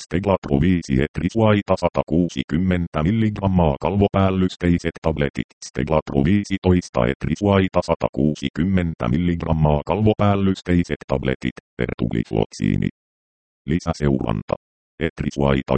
Steglatro 5 etrisuaita 160 mg kalvopäällysteiset tabletit. Steglatro 15 etrisuaita 160 mg kalvopäällysteiset tabletit. Ertuglifloksiini. Lisäseuranta. Etrisuaita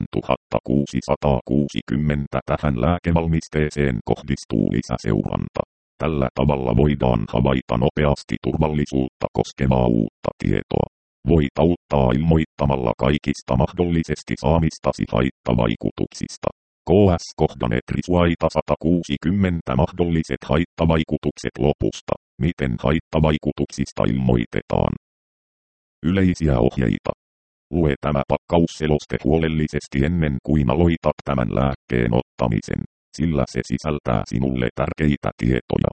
9660. Tähän lääkevalmisteeseen kohdistuu lisäseuranta. Tällä tavalla voidaan havaita nopeasti turvallisuutta koskevaa uutta tietoa. Voit auttaa ilmoittamalla kaikista mahdollisesti saamistasi haittavaikutuksista. KS-kohdan etrisuaita 160 mahdolliset haittavaikutukset lopusta. Miten haittavaikutuksista ilmoitetaan? Yleisiä ohjeita. Lue tämä pakkausseloste huolellisesti ennen kuin aloitat tämän lääkkeen ottamisen, sillä se sisältää sinulle tärkeitä tietoja.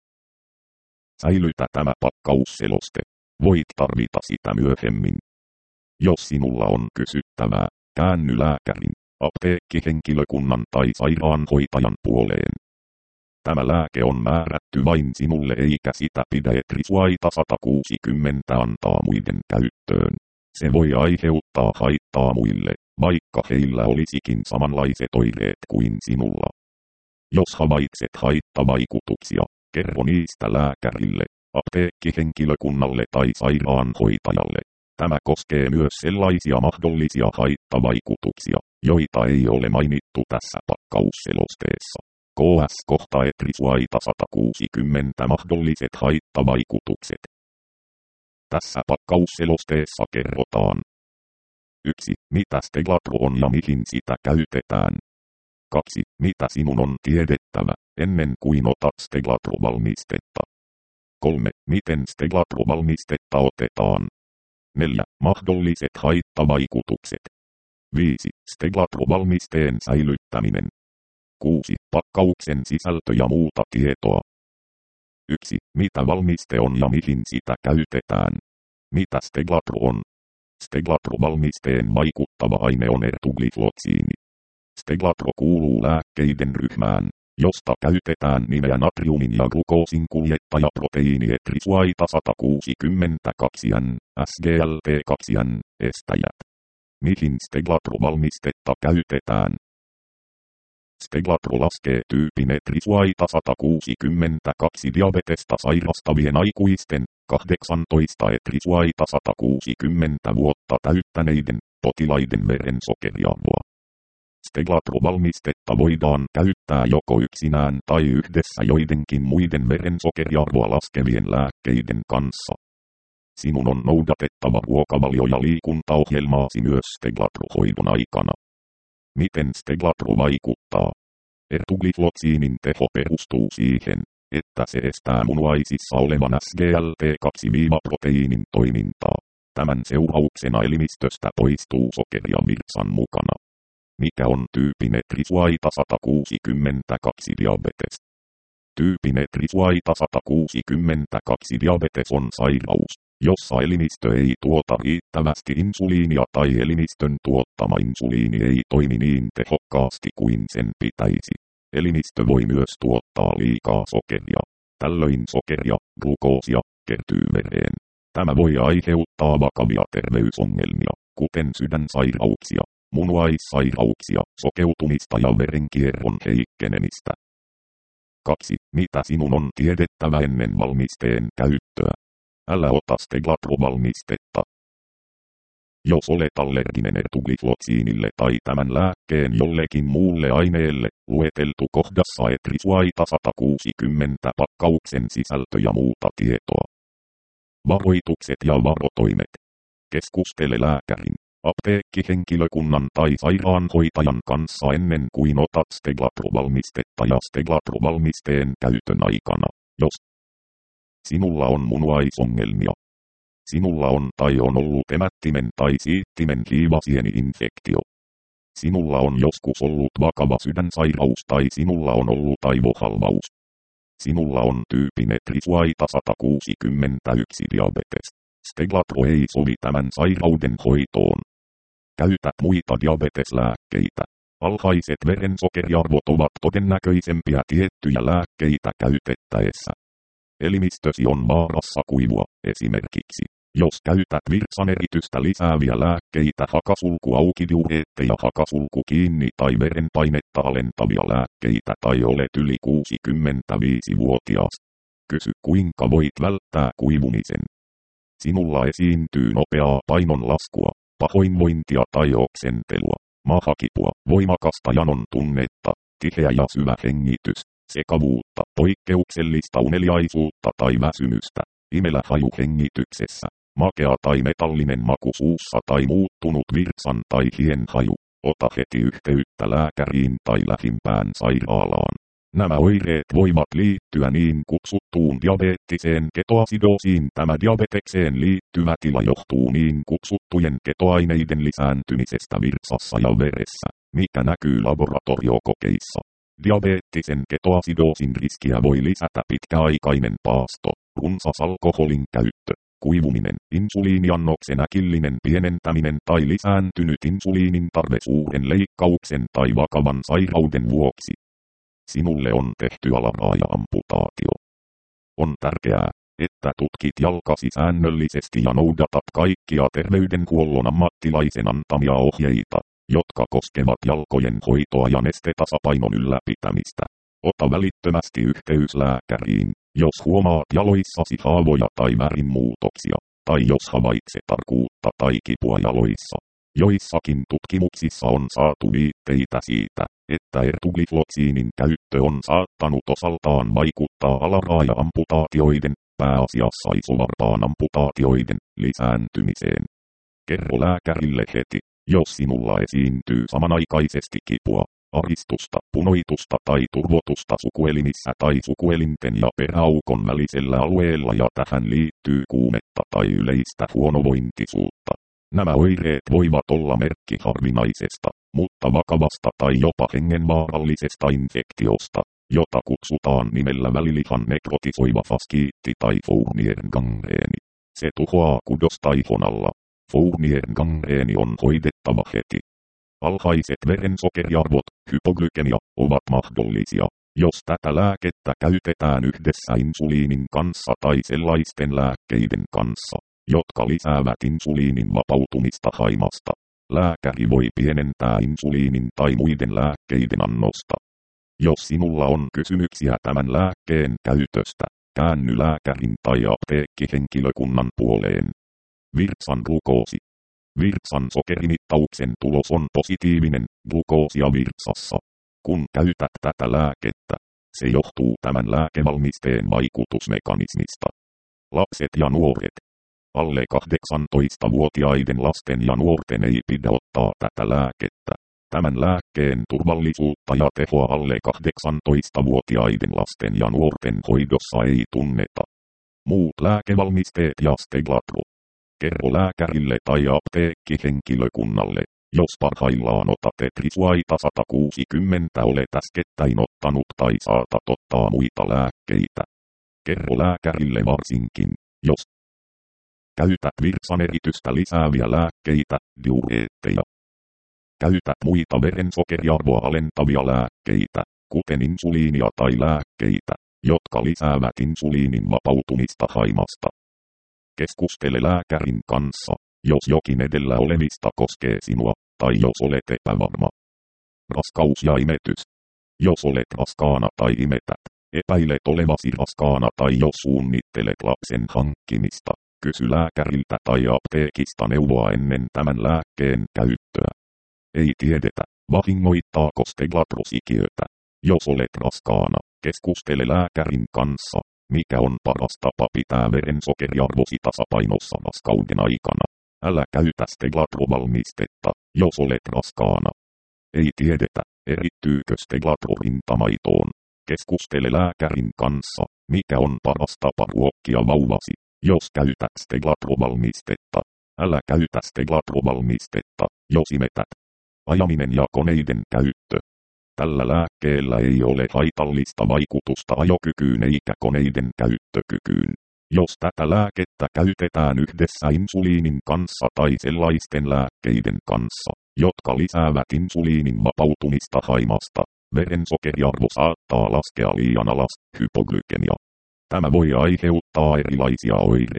Säilytä tämä pakkausseloste. Voit tarvita sitä myöhemmin. Jos sinulla on kysyttävää, käänny lääkärin, apteekkihenkilökunnan tai sairaanhoitajan puoleen. Tämä lääke on määrätty vain sinulle eikä sitä pidä etrisuaita 160 antaa muiden käyttöön. Se voi aiheuttaa haittaa muille, vaikka heillä olisikin samanlaiset oireet kuin sinulla. Jos havaitset haittavaikutuksia, kerro niistä lääkärille, apteekkihenkilökunnalle tai sairaanhoitajalle. Tämä koskee myös sellaisia mahdollisia haittavaikutuksia, joita ei ole mainittu tässä pakkausselosteessa. KS-kohta etrisuaita 160 mahdolliset haittavaikutukset. Tässä pakkausselosteessa kerrotaan. 1. Mitä Steglatro on ja mihin sitä käytetään. 2. Mitä sinun on tiedettävä, ennen kuin otat Steglatro-valmistetta. 3. Miten Steglatro-valmistetta otetaan. 4. Mahdolliset haittavaikutukset. 5. Steglatro-valmisteen säilyttäminen. 6. Pakkauksen sisältö ja muuta tietoa. 1. Mitä valmiste on ja mihin sitä käytetään. Mitä Steglatro on? Steglatro-valmisteen vaikuttava aine on ertuglifloksiini. Steglatro kuuluu lääkkeiden ryhmään, josta käytetään nimeä natriumin ja glukoosin kuljettajaproteiini etrisuaita 162N, SGLT2N, estäjät. Mihin Steglatro-valmistetta käytetään? Steglatro laskee tyypin etrisuaita 162 diabetesta sairastavien aikuisten, 18 etrisuaita 160 vuotta täyttäneiden potilaiden verensokerarvoa. Steglatro-valmistetta voidaan käyttää joko yksinään tai yhdessä joidenkin muiden verensokerarvoa laskevien lääkkeiden kanssa. Sinun on noudatettava ruokavalio- ja liikuntaohjelmaasi myös Steglatro-hoidon aikana. Miten Steglatro vaikuttaa? Ertuglifloksiinin teho perustuu siihen, että se estää munuaisissa olevan SGLT2-proteiinin toimintaa. Tämän seurauksena elimistöstä poistuu sokeria virtsan mukana. Mikä on tyypin etrisuaita 162 diabetes? Tyypin etrisuaita 162 diabetes on sairaus, jossa elimistö ei tuota riittävästi insuliinia tai elimistön tuottama insuliini ei toimi niin tehokkaasti kuin sen pitäisi. Elimistö voi myös tuottaa liikaa sokeria. Tällöin sokeria, glukoosia, kertyy vereen. Tämä voi aiheuttaa vakavia terveysongelmia, kuten sydänsairauksia, munuaissairauksia, sokeutumista ja verenkierron heikkenemistä. 2. Mitä sinun on tiedettävä ennen valmisteen käyttöä? Älä ota Steglatro-valmistetta. Jos olet allerginen ertuglifloksiinille tai tämän lääkkeen jollekin muulle aineelle, lueteltu kohdassa etrisuaita 160 pakkauksen sisältö ja muuta tietoa. Varoitukset ja varotoimet. Keskustele lääkärin, apteekkihenkilökunnan tai sairaanhoitajan kanssa ennen kuin otat Steglatro-valmistetta ja Steglatro-valmisteen käytön aikana, jos sinulla on munuaisongelmia. Sinulla on tai on ollut emättimen tai siittimen hiivasieni-infektio. Sinulla on joskus ollut vakava sydänsairaus tai sinulla on ollut aivohalvaus. Sinulla on tyypin etrisuaita 161 diabetes. Steglatro ei sovi tämän sairauden hoitoon. Käytä muita diabeteslääkkeitä. Alhaiset verensokeriarvot ovat todennäköisempiä tiettyjä lääkkeitä käytettäessä. Elimistösi on vaarassa kuivua, esimerkiksi Jos käytät virtsaneritystä lisääviä lääkkeitä, hakasulkuaukidiureetteja, hakasulku kiinni tai verenpainetta alentavia lääkkeitä tai olet yli 65-vuotias. Kysy kuinka voit välttää kuivumisen. Sinulla esiintyy nopeaa painonlaskua, pahoinvointia tai oksentelua, mahakipua, voimakasta janon tunnetta, tiheä ja syvä hengitys, sekavuutta, poikkeuksellista uneliaisuutta tai väsymystä, imelä haju hengityksessä, makea tai metallinen maku suussa tai muuttunut virtsan tai hien haju. Ota heti yhteyttä lääkäriin tai lähimpään sairaalaan. Nämä oireet voivat liittyä niin kutsuttuun diabeettiseen ketoasidoosiin. Tämä diabetekseen liittyvä tila johtuu niin kutsuttujen ketoaineiden lisääntymisestä virtsassa ja veressä, mikä näkyy laboratoriokokeissa. Diabeettisen ketoasidoosin riskiä voi lisätä pitkäaikainen paasto, runsas alkoholin käyttö, kuivuminen, insuliiniannoksen äkillinen pienentäminen tai lisääntynyt insuliinin tarve suuren leikkauksen tai vakavan sairauden vuoksi. Sinulle on tehty alaraaja-amputaatio. On tärkeää, että tutkit jalkasi säännöllisesti ja noudatat kaikkia terveydenhuollon ammattilaisen antamia ohjeita, jotka koskevat jalkojen hoitoa ja nestetasapainon ylläpitämistä. Ota välittömästi yhteys lääkäriin, jos huomaat jaloissasi haavoja tai värinmuutoksia, tai jos havaitset arkuutta tai kipua jaloissa. Joissakin tutkimuksissa on saatu viitteitä siitä, että ertuglifloksiinin käyttö on saattanut osaltaan vaikuttaa alaraaja-amputaatioiden, pääasiassa isovarpaan amputaatioiden, lisääntymiseen. Kerro lääkärille heti, jos sinulla esiintyy samanaikaisesti kipua, aristusta, punoitusta tai turvotusta sukuelimissä tai sukuelinten ja peräaukon välisellä alueella ja tähän liittyy kuumetta tai yleistä huonovointisuutta. Nämä oireet voivat olla merkki harvinaisesta, mutta vakavasta tai jopa hengenvaarallisesta infektiosta, jota kutsutaan nimellä välilihan nekrotisoiva faskiitti tai Fournier'n gangreeni. Se tuhoaa kudosta ihon alla. Fournier'n gangreeni on hoidettava heti. Alhaiset verensokeriarvot, hypoglykemia, ovat mahdollisia, jos tätä lääkettä käytetään yhdessä insuliinin kanssa tai sellaisten lääkkeiden kanssa, jotka lisäävät insuliinin vapautumista haimasta. Lääkäri voi pienentää insuliinin tai muiden lääkkeiden annosta. Jos sinulla on kysymyksiä tämän lääkkeen käytöstä, käänny lääkärin tai apteekkihenkilökunnan puoleen. Virtsan glukoosi. Virtsan sokerimittauksen tulos on positiivinen, glukoosia virtsassa. Kun käytät tätä lääkettä, se johtuu tämän lääkevalmisteen vaikutusmekanismista. Lapset ja nuoret. Alle 18-vuotiaiden lasten ja nuorten ei pidä ottaa tätä lääkettä. Tämän lääkkeen turvallisuutta ja tehoa alle 18-vuotiaiden lasten ja nuorten hoidossa ei tunneta. Muut lääkevalmisteet ja Steglatro. Kerro lääkärille tai apteekkihenkilökunnalle, jos parhaillaan otat Etrisuaita 160 olet äskettäin ottanut tai saatat ottaa muita lääkkeitä. Kerro lääkärille varsinkin, jos käytät virtsaneritystä lisääviä lääkkeitä, diureetteja. Käytät muita verensokeriarvoa alentavia lääkkeitä, kuten insuliinia tai lääkkeitä, jotka lisäävät insuliinin vapautumista haimasta. Keskustele lääkärin kanssa, jos jokin edellä olevista koskee sinua, tai jos olet epävarma. Raskaus ja imetys. Jos olet raskaana tai imetät, epäilet olevasi raskaana tai jos suunnittelet lapsen hankkimista, kysy lääkäriltä tai apteekista neuvoa ennen tämän lääkkeen käyttöä. Ei tiedetä, vahingoittaako Steglatro sikiötä. Jos olet raskaana, keskustele lääkärin kanssa, mikä on paras tapa pitää verensokeriarvosi tasapainossa raskauden aikana. Älä käytä Steglatro-valmistetta, jos olet raskaana. Ei tiedetä, erittyykö Steglatro rintamaitoon. Keskustele lääkärin kanssa, mikä on paras tapa ruokkia vauvasi. Jos käytät Steglatro-valmistetta, älä käytä Steglatro-valmistetta, jos imetät. Ajaminen ja koneiden käyttö. Tällä lääkkeellä ei ole haitallista vaikutusta ajokykyyn eikä koneiden käyttökykyyn. Jos tätä lääkettä käytetään yhdessä insuliinin kanssa tai sellaisten lääkkeiden kanssa, jotka lisäävät insuliinin vapautumista haimasta, verensokeriarvo saattaa laskea liian alas, hypoglykemia. Tämä voi aiheuttaa erilaisia oireita,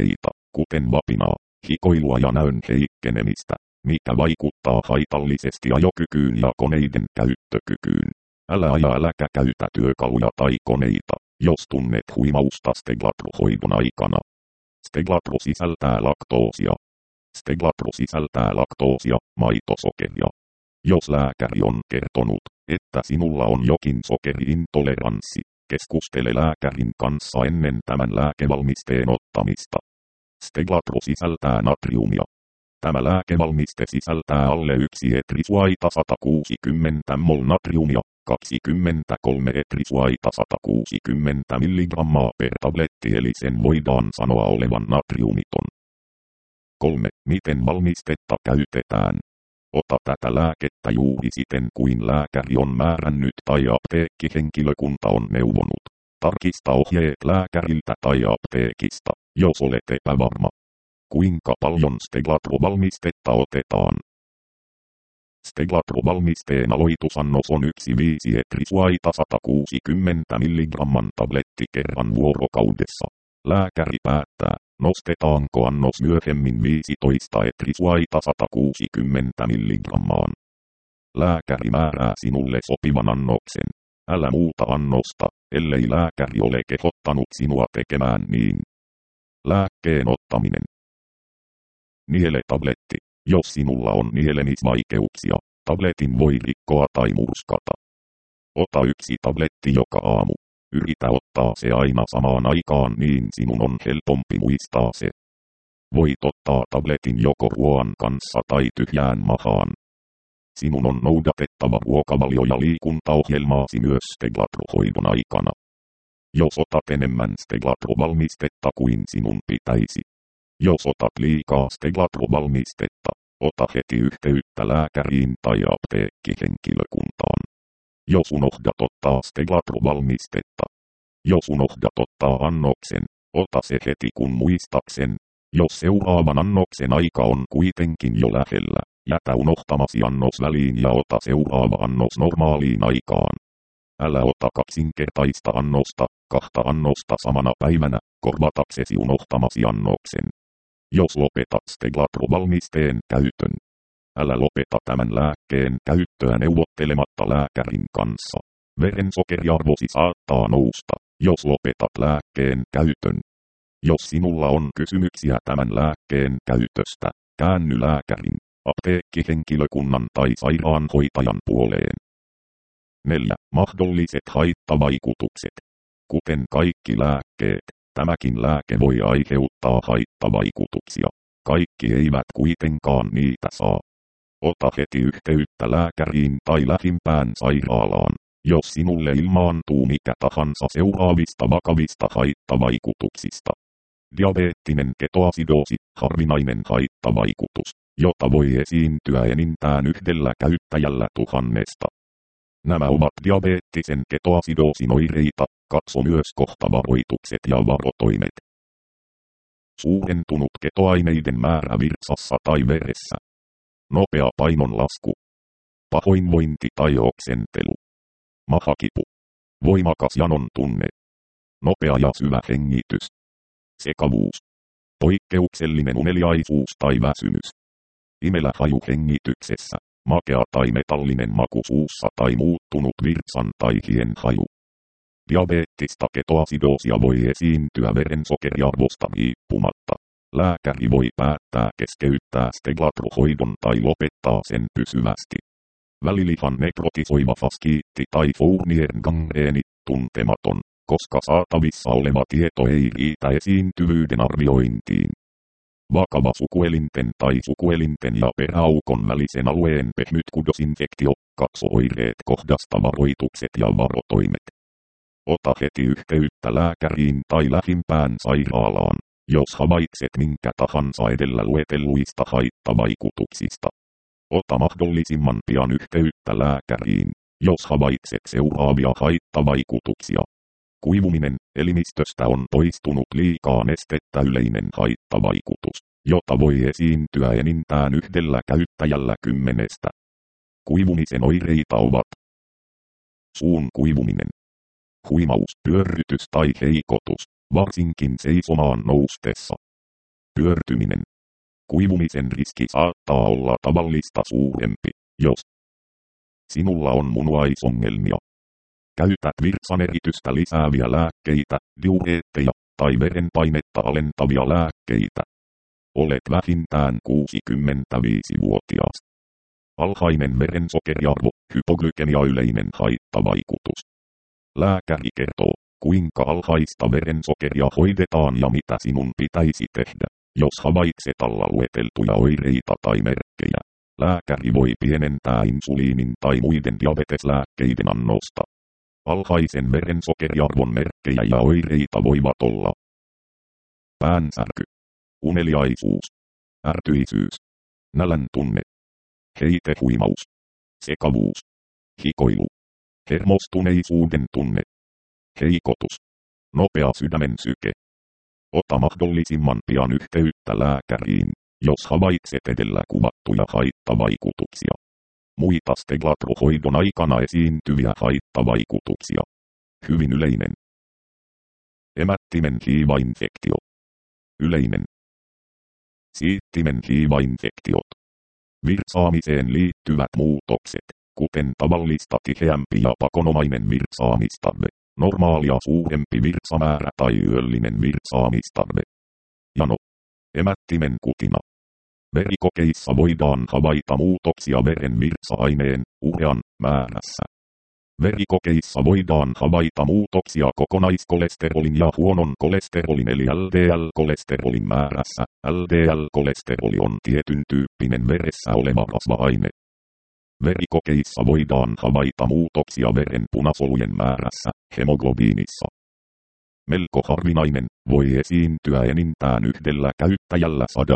kuten vapinaa, hikoilua ja näön heikkenemistä, mikä vaikuttaa haitallisesti ajokykyyn ja koneiden käyttökykyyn. Äläkä käytä työkaluja tai koneita, jos tunnet huimausta Steglatro-hoidon aikana. Steglatro sisältää laktoosia. Steglatro sisältää laktoosia, maitosokeria. Jos lääkäri on kertonut, että sinulla on jokin sokeriintoleranssi, keskustele lääkärin kanssa ennen tämän lääkevalmisteen ottamista. Steglatro sisältää natriumia. Tämä lääkevalmiste sisältää alle 1 etrisuaita 160 mol natriumia, 23 etrisuaita 160 mg per tabletti, eli sen voidaan sanoa olevan natriumiton. 3. Miten valmistetta käytetään? Ota tätä lääkettä juuri siten kuin lääkäri on määrännyt tai apteekkihenkilökunta on neuvonut. Tarkista ohjeet lääkäriltä tai apteekista, jos olet epävarma. Kuinka paljon Steglatro-valmistetta otetaan? Steglatro-valmisteen aloitusannos on 1,5 etrisuaita 160 mg tabletti kerran vuorokaudessa. Lääkäri päättää, nostetaanko annos myöhemmin 15 etrisuaita 160 mg. Lääkäri määrää sinulle sopivan annoksen. Älä muuta annosta, ellei lääkäri ole kehottanut sinua tekemään niin. Lääkkeen ottaminen. Niele-tabletti. Jos sinulla on nielemisvaikeuksia, tabletin voi rikkoa tai murskata. Ota 1 tabletti joka aamu. Yritä ottaa se aina samaan aikaan, niin sinun on helpompi muistaa se. Voit ottaa tabletin joko ruoan kanssa tai tyhjään mahaan. Sinun on noudatettava ruokavalio- ja liikuntaohjelmaasi myös Steglatro-hoidon aikana. Jos otat enemmän Steglatro-valmistetta kuin sinun pitäisi. Jos otat liikaa Steglatro-valmistetta, ota heti yhteyttä lääkäriin tai apteekkihenkilökuntaan. Jos unohdat ottaa Steglatro-valmistetta. Jos unohdat ottaa annoksen, ota se heti kun muistaksen. Jos seuraavan annoksen aika on kuitenkin jo lähellä, jätä unohtamasi annos väliin ja ota seuraava annos normaaliin aikaan. Älä ota kaksinkertaista annosta, 2 annosta samana päivänä, korvataksesi unohtamasi annoksen. Jos lopetat Steglatro-valmisteen käytön, älä lopeta tämän lääkkeen käyttöä neuvottelematta lääkärin kanssa. Verensokeriarvosi saattaa nousta, jos lopetat lääkkeen käytön. Jos sinulla on kysymyksiä tämän lääkkeen käytöstä, käänny lääkärin, apteekkihenkilökunnan tai sairaanhoitajan puoleen. 4. Mahdolliset haittavaikutukset. Kuten kaikki lääkkeet, tämäkin lääke voi aiheuttaa haittavaikutuksia. Kaikki eivät kuitenkaan niitä saa. Ota heti yhteyttä lääkäriin tai lähimpään sairaalaan, jos sinulle ilmaantuu mikä tahansa seuraavista vakavista haittavaikutuksista. Diabeettinen ketoasidoosi, harvinainen haittavaikutus, jota voi esiintyä enintään 1 käyttäjällä 1000. Nämä ovat diabeettisen ketoasidoosin oireita, katso myös kohtavaroitukset ja varotoimet. Suurentunut ketoaineiden määrä virtsassa tai veressä. Nopea painonlasku. Pahoinvointi tai oksentelu. Mahakipu. Voimakas janon tunne. Nopea ja syvä hengitys. Sekavuus. Poikkeuksellinen uneliaisuus tai väsymys. Imelä haju hengityksessä. Makea tai metallinen maku suussa tai muuttunut virtsan tai hien haju. Diabeettista ketoasidoosia voi esiintyä verensokeriarvosta riippumatta. Lääkäri voi päättää keskeyttää Steglatro-hoidon tai lopettaa sen pysyvästi. Välilihan nekrotisoiva faskiitti tai Fournieren gangreeni, tuntematon, koska saatavissa oleva tieto ei riitä esiintyvyyden arviointiin. Vakava sukuelinten tai sukuelinten ja peräaukon välisen alueen pehmytkudosinfektio, katso oireet kohdasta varoitukset ja varotoimet. Ota heti yhteyttä lääkäriin tai lähimpään sairaalaan, jos havaitset minkä tahansa edellä luetelluista haittavaikutuksista. Ota mahdollisimman pian yhteyttä lääkäriin, jos havaitset seuraavia haittavaikutuksia. Kuivuminen, elimistöstä on poistunut liikaa nestettä, yleinen haittavaikutus, jota voi esiintyä enintään 1 käyttäjällä 10. Kuivumisen oireita ovat suun kuivuminen, huimaus, pyörrytys tai heikotus, varsinkin seisomaan noustessa. Pyörtyminen. Kuivumisen riski saattaa olla tavallista suurempi, jos sinulla on munuaisongelmia. Käytät virtsaneritystä lisääviä lääkkeitä, diureetteja tai verenpainetta alentavia lääkkeitä. Olet vähintään 65-vuotias. Alhainen verensokeriarvo, hypoglykemia yleinen haittavaikutus. Lääkäri kertoo, kuinka alhaista verensokeria hoidetaan ja mitä sinun pitäisi tehdä, jos havaitset alla lueteltuja oireita tai merkkejä. Lääkäri voi pienentää insuliinin tai muiden diabeteslääkkeiden annosta. Alhaisen verensokeriarvon merkkejä ja oireita voivat olla päänsärky, uneliaisuus, ärtyisyys, nälän tunne, heitehuimaus, sekavuus, hikoilu, hermostuneisuuden tunne, heikotus, nopea sydämen syke. Ota mahdollisimman pian yhteyttä lääkäriin, jos havaitset edellä kuvattuja haittavaikutuksia. Muita steglatrohoidon aikana esiintyviä haittavaikutuksia. Hyvin yleinen. Emättimen hiivainfektio. Yleinen. Siittimen hiivainfektiot. Virtsaamiseen liittyvät muutokset, kuten tavallista tiheämpi ja pakonomainen virtsaamistarve, normaalia suurempi virtsamäärä tai yöllinen virtsaamistarve. Jano. Emättimen kutina. Verikokeissa voidaan havaita muutoksia veren virtsa-aineen, urean, määrässä. Verikokeissa voidaan havaita muutoksia kokonaiskolesterolin ja huonon kolesterolin eli LDL-kolesterolin määrässä. LDL-kolesteroli on tietyn tyyppinen veressä oleva rasva-aine. Verikokeissa voidaan havaita muutoksia veren punasolujen määrässä, hemoglobiinissa. Melko harvinainen, voi esiintyä enintään yhdellä käyttäjällä 100.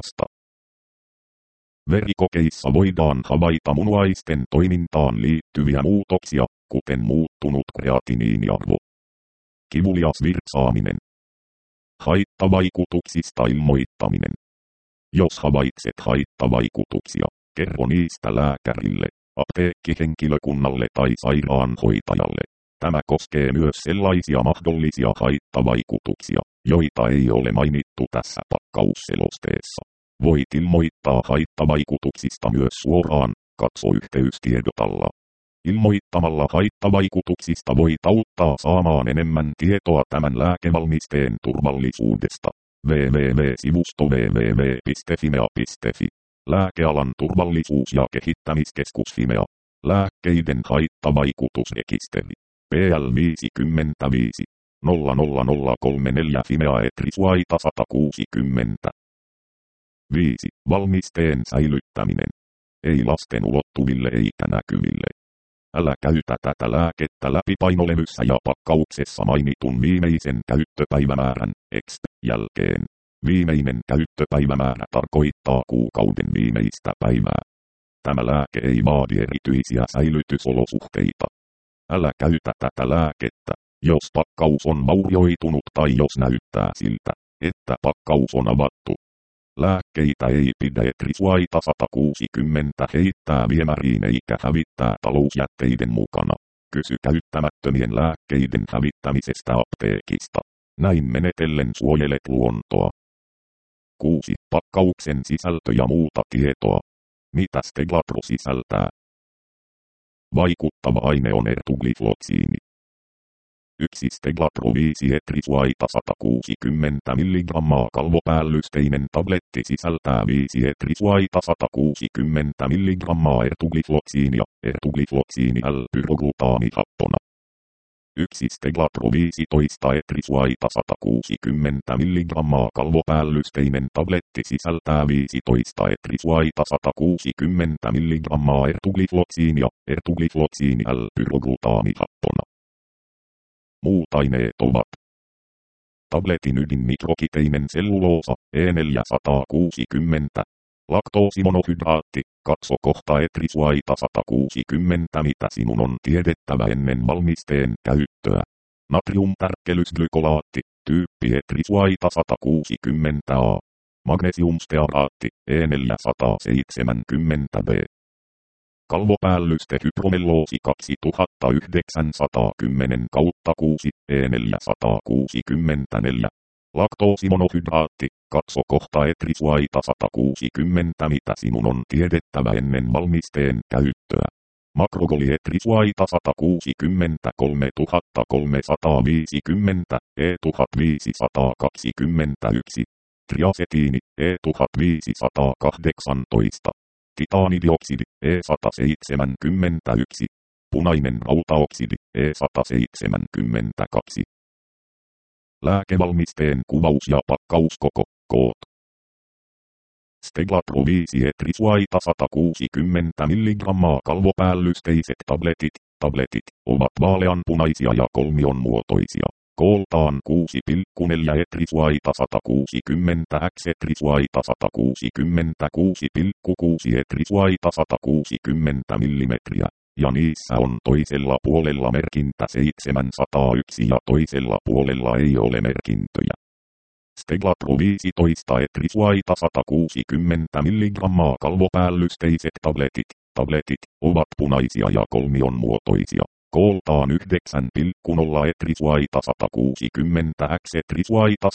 Verikokeissa voidaan havaita munuaisten toimintaan liittyviä muutoksia, kuten muuttunut kreatiniiniarvo. Kivulias virtsaaminen. Haittavaikutuksista ilmoittaminen. Jos havaitset haittavaikutuksia, kerro niistä lääkärille, apteekkihenkilökunnalle tai sairaanhoitajalle. Tämä koskee myös sellaisia mahdollisia haittavaikutuksia, joita ei ole mainittu tässä pakkausselosteessa. Voit ilmoittaa haittavaikutuksista myös suoraan, katso yhteystiedot alla. Ilmoittamalla haittavaikutuksista voit auttaa saamaan enemmän tietoa tämän lääkevalmisteen turvallisuudesta. www.sivusto www.fimea.fi. Lääkealan turvallisuus- ja kehittämiskeskus Fimea. Lääkkeiden haittavaikutusrekisteri. PL 55 00034 Fimea Etrisuaita 160. 5. Valmisteen säilyttäminen. Ei lasten ulottuville eikä näkyville. Älä käytä tätä lääkettä läpipainolevyssä ja pakkauksessa mainitun viimeisen käyttöpäivämäärän jälkeen. Viimeinen käyttöpäivämäärä tarkoittaa kuukauden viimeistä päivää. Tämä lääke ei vaadi erityisiä säilytysolosuhteita. Älä käytä tätä lääkettä, jos pakkaus on vaurioitunut tai jos näyttää siltä, että pakkaus on avattu. Lääkkeitä ei pidä Etrisuaita 160 heittää viemäriin eikä hävittää talousjätteiden mukana. Kysy käyttämättömien lääkkeiden hävittämisestä apteekista. Näin menetellen suojelet luontoa. 6. Pakkauksen sisältö ja muuta tietoa. Mitä steglatro sisältää? Vaikuttava aine on ertuglifloksiini. 1 steglatro 5 Etrisuaita 160 mg kalvopäällystteinen tabletti sisältää 5 Etrisuaita 160 mg ertuglifloksiinia, ertuglifloksiini L-pyroglutaamihappona. 1 steglatro 15 Etrisuaita 160 mg kalvopäällystteinen tabletti sisältää 15 Etrisuaita 160 mg ertuglifloksiinia, ertuglifloksiini L-pyroglutaamihappona. Muut aineet ovat tabletin ydinmikrokiteinen selluloosa E460, laktoosimonohydraatti, katso kohta Etrisuaita 160 mitä sinun on tiedettävä ennen valmisteen käyttöä. Natriumtärkkelysglykolaatti, tyyppi Etrisuaita 160A, magnesiumstearaatti E470B. Kalvopäällyste hypromelloosi 2910/6 E464. Laktoosimonohydraatti, katso kohta etrisuaita 160 mitä sinun on tiedettävä ennen valmisteen käyttöä. Makrogolietrisuaita 163 350, E1521, triasetiini, E1518, titaanidioksidi, E171, punainen rautaoksidi, E172. Lääkevalmisteen kuvaus ja pakkauskoko, koot. Steglatro 5 etrisuaita 160 mg kalvopäällysteiset tabletit, ovat vaaleanpunaisia ja kolmionmuotoisia. Kooltaan 6,4 etrisuaita 160 x etrisuaita 166,6 etrisuaita 160 mm. Ja niissä on toisella puolella merkintä 701 ja toisella puolella ei ole merkintöjä. Steglatro 15 etrisuaita 160 mg kalvopäällysteiset tabletit, ovat punaisia ja kolmionmuotoisia. Kooltaan 9,0 etrisuaita 160 x etrisuaita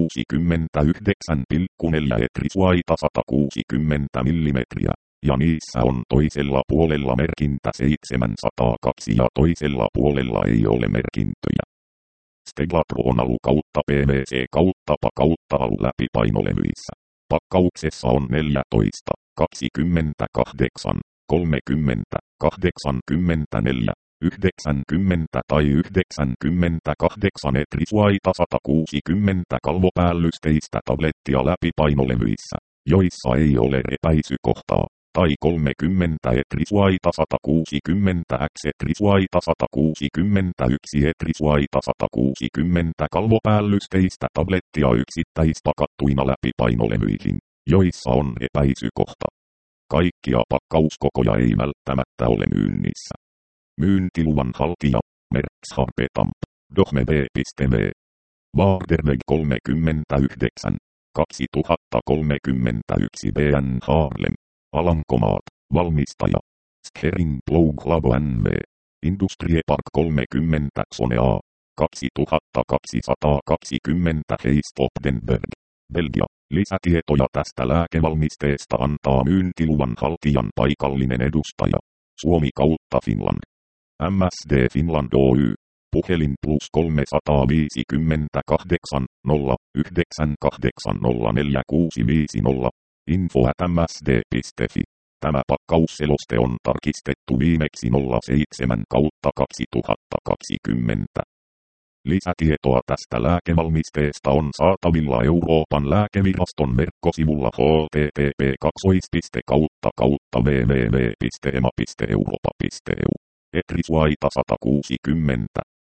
169,4 etrisuaita 160 mm. Ja niissä on toisella puolella merkintä 702 ja toisella puolella ei ole merkintöjä. Steglatro on alu kautta PVC kautta pa kautta alu läpipainolevyissä. Pakkauksessa on 14, 28, 30, 84, 90 tai 98 etrisuaita 160 kalvopäällysteistä tablettia läpipainolevyissä, joissa ei ole repäisykohtaa, tai 30 etrisuaita 160 x etrisuaita 161 etrisuaita 160 kalvopäällysteistä tablettia yksittäispakattuina läpipainolevyihin, joissa on repäisykohta. Kaikkia pakkauskokoja ei välttämättä ole myynnissä. Myyntiluvan haltija, Merckx Harpetamp, Dohme.v. Waarderweg 39, 2031 BN Haarlem, Alankomaat, valmistaja, Schering Ploug Labo NV, Industriepark 30 Xonea, 2220 Heistopdenberg, Belgia. Lisätietoja tästä lääkevalmisteesta antaa myyntiluvan haltijan paikallinen edustaja, Suomi kautta Finland. MSD Finland Oy. Puhelin plus 358 098 04650. info@msd.fi. Tämä pakkausseloste on tarkistettu viimeksi 07/2020. Lisätietoa tästä lääkevalmisteesta on saatavilla Euroopan lääkeviraston verkkosivulla http://www.ema.europa.eu. Etrisuaita 160.